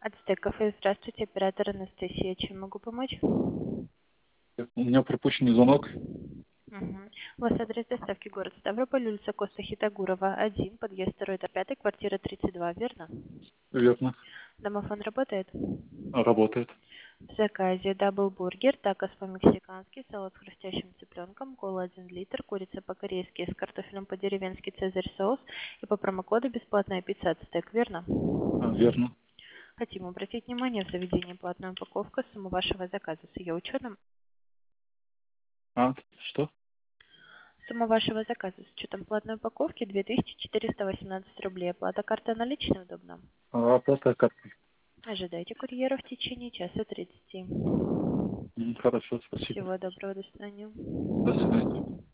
Ацтек кафе, здравствуйте, оператор Анастасия. Чем могу помочь? У меня пропущенный звонок. Мгм. У вас адрес доставки город Ставрополь, улица Коста Хитагурова, 1, подъезд 2 до 5, квартира 32, верно? Верно. Домофон работает? Работает. В заказе даблбургер, такос по-мексикански, салат с хрустящим цыпленком, кола 1 литр, курица по-корейски с картофелем по-деревенски, цезарь соус и по промокоду бесплатная пицца Ацтек, верно? Верно. Хотим обратить внимание в заведении платная упаковка суммы вашего заказа с ее учетом. Что? Сумма вашего заказа с учетом платной упаковки 2418 рублей. Оплата карта наличная удобно. Оплата картой. Ожидайте курьера в течение часа 30. Хорошо, спасибо. Всего доброго, до свидания. До свидания.